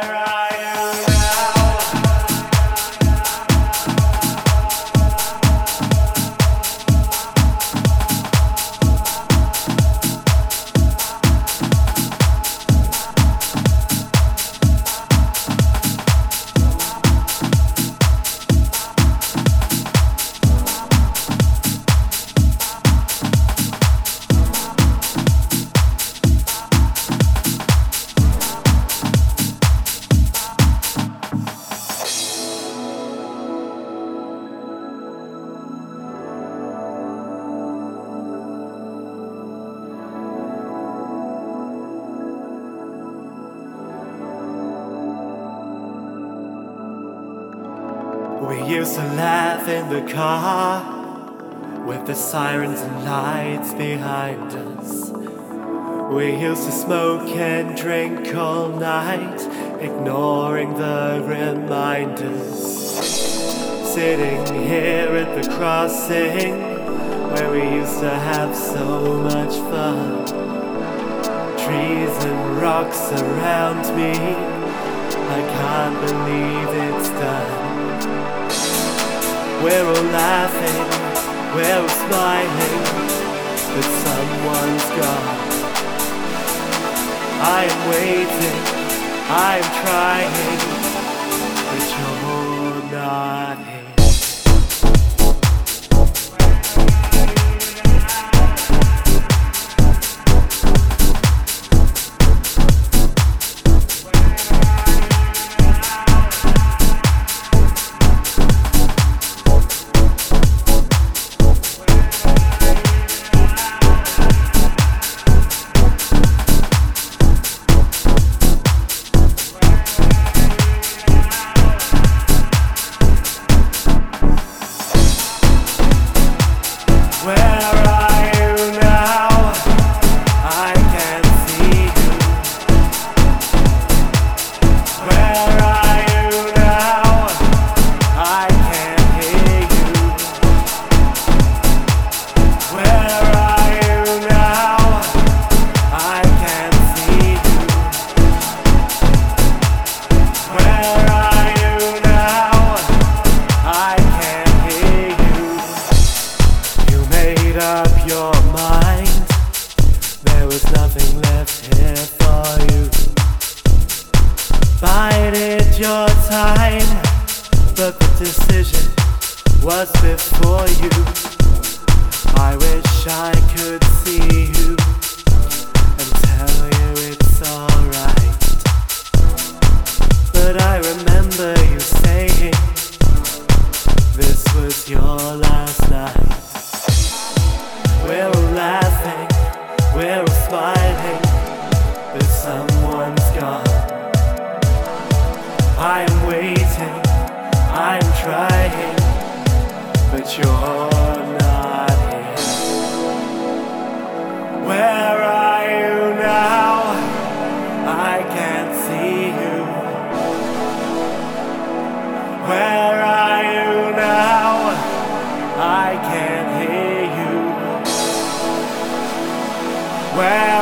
We used to laugh in the car with the sirens and lights behind us. We used to smoke and drink all night, ignoring the reminders. Sitting here at the crossing where we used to have so much fun. Trees and rocks around me, I can't believe it's done. We're all laughing, we're all smiling, but someone's gone. I am waiting, I am trying, but you're not here. Nothing left here for you. Bided your time, but the decision was before you. I wish I could see you and tell you it's alright, but I remember you saying this was your last night. We're all laughing, we're all smiling, but someone's gone. I am waiting, I am trying, but you're not here. Where are you now? I can't see you. Where are you now? I can't hear you. Where